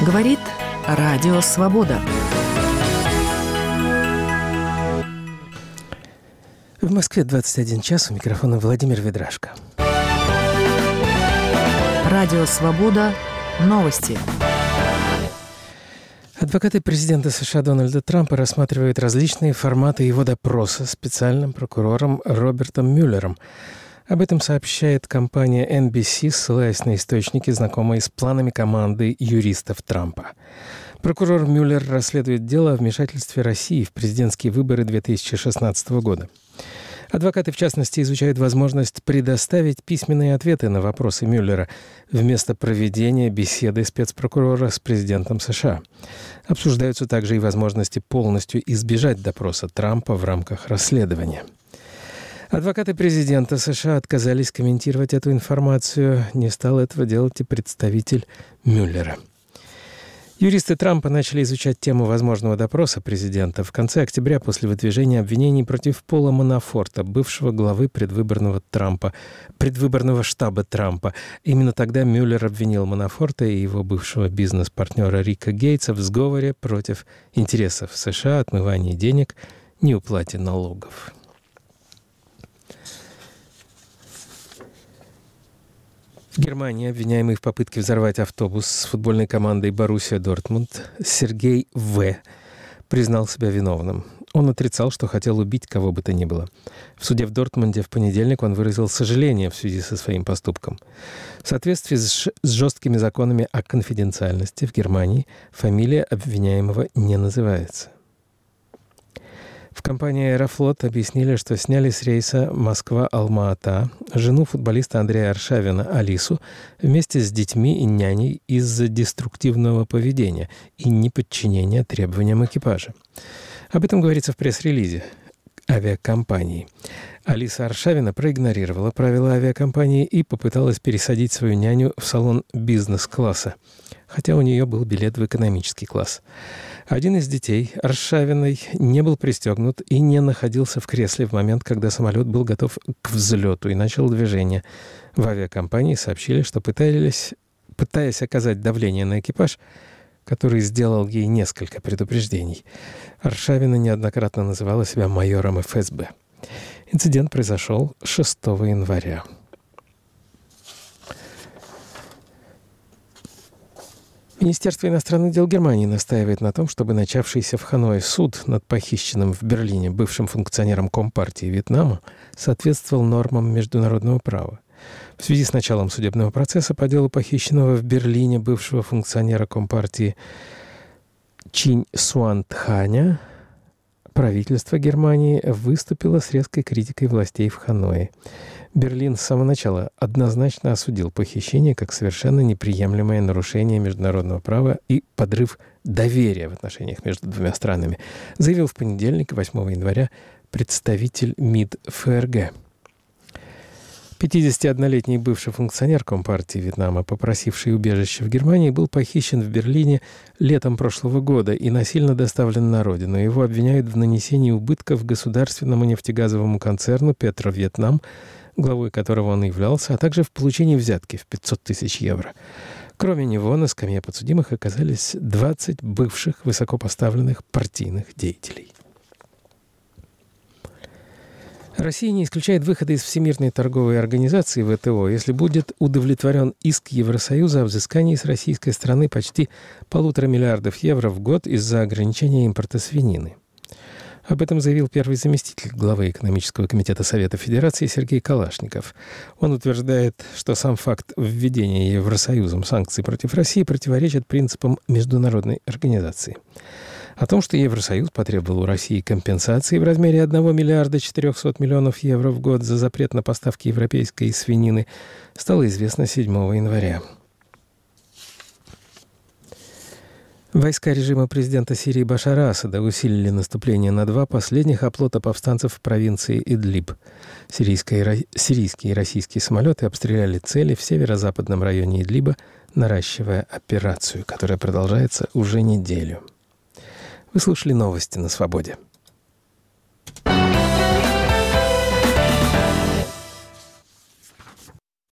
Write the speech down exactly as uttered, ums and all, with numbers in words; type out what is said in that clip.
Говорит Радио Свобода. В Москве двадцать один час, у микрофона Владимир Ведрашко. Радио Свобода. Новости. Адвокаты президента США Дональда Трампа рассматривают различные форматы его допроса специальным прокурором Робертом Мюллером. Об этом сообщает компания эн би си, ссылаясь на источники, знакомые с планами команды юристов Трампа. Прокурор Мюллер расследует дело о вмешательстве России в президентские выборы две тысячи шестнадцатого года. Адвокаты, в частности, изучают возможность предоставить письменные ответы на вопросы Мюллера вместо проведения беседы спецпрокурора с президентом США. Обсуждаются также и возможности полностью избежать допроса Трампа в рамках расследования. Адвокаты президента США отказались комментировать эту информацию. Не стал этого делать и представитель Мюллера. Юристы Трампа начали изучать тему возможного допроса президента в конце октября после выдвижения обвинений против Пола Манафорта, бывшего главы предвыборного Трампа, предвыборного штаба Трампа. Именно тогда Мюллер обвинил Манафорта и его бывшего бизнес-партнера Рика Гейтса в сговоре против интересов США, отмывании денег, неуплате налогов. В Германии обвиняемый в попытке взорвать автобус с футбольной командой Боруссия Дортмунд Сергей В. признал себя виновным. Он отрицал, что хотел убить кого бы то ни было. В суде в Дортмунде в понедельник он выразил сожаление в связи со своим поступком. В соответствии с жесткими законами о конфиденциальности в Германии фамилия обвиняемого не называется. В компании «Аэрофлот» объяснили, что сняли с рейса Москва-Алма-Ата жену футболиста Андрея Аршавина Алису вместе с детьми и няней из-за деструктивного поведения и неподчинения требованиям экипажа. Об этом говорится в пресс-релизе авиакомпании. Алиса Аршавина проигнорировала правила авиакомпании и попыталась пересадить свою няню в салон бизнес-класса, хотя у нее был билет в экономический класс. Один из детей Аршавиной не был пристегнут и не находился в кресле в момент, когда самолет был готов к взлету и начал движение. В авиакомпании сообщили, что пытались, пытаясь оказать давление на экипаж, который сделал ей несколько предупреждений, Аршавина неоднократно называла себя майором эф эс бэ. Инцидент произошел шестого января. Министерство иностранных дел Германии настаивает на том, чтобы начавшийся в Ханое суд над похищенным в Берлине бывшим функционером Компартии Вьетнама соответствовал нормам международного права. В связи с началом судебного процесса по делу похищенного в Берлине бывшего функционера Компартии Чинь Суан Тханя правительство Германии выступило с резкой критикой властей в Ханое. Берлин с самого начала однозначно осудил похищение как совершенно неприемлемое нарушение международного права и подрыв доверия в отношениях между двумя странами, заявил в понедельник, восьмого января, представитель МИД эф эр гэ. пятидесятиоднолетний бывший функционер Компартии Вьетнама, попросивший убежище в Германии, был похищен в Берлине летом прошлого года и насильно доставлен на родину. Его обвиняют в нанесении убытков государственному нефтегазовому концерну «Петровьетнам», главой которого он являлся, а также в получении взятки в пятьсот тысяч евро. Кроме него на скамье подсудимых оказались двадцать бывших высокопоставленных партийных деятелей. Россия не исключает выхода из Всемирной торговой организации вэ тэ о, если будет удовлетворен иск Евросоюза о взыскании с российской стороны почти полутора миллиардов евро в год из-за ограничения импорта свинины. Об этом заявил первый заместитель главы экономического комитета Совета Федерации Сергей Калашников. Он утверждает, что сам факт введения Евросоюзом санкций против России противоречит принципам международной организации. О том, что Евросоюз потребовал у России компенсации в размере одного миллиарда четырехсот миллионов евро в год за запрет на поставки европейской свинины, стало известно седьмого января. Войска режима президента Сирии Башара Асада усилили наступление на два последних оплота повстанцев в провинции Идлиб. Сирийские, сирийские и российские самолеты обстреляли цели в северо-западном районе Идлиба, наращивая операцию, которая продолжается уже неделю. Вы слушали новости на Свободе.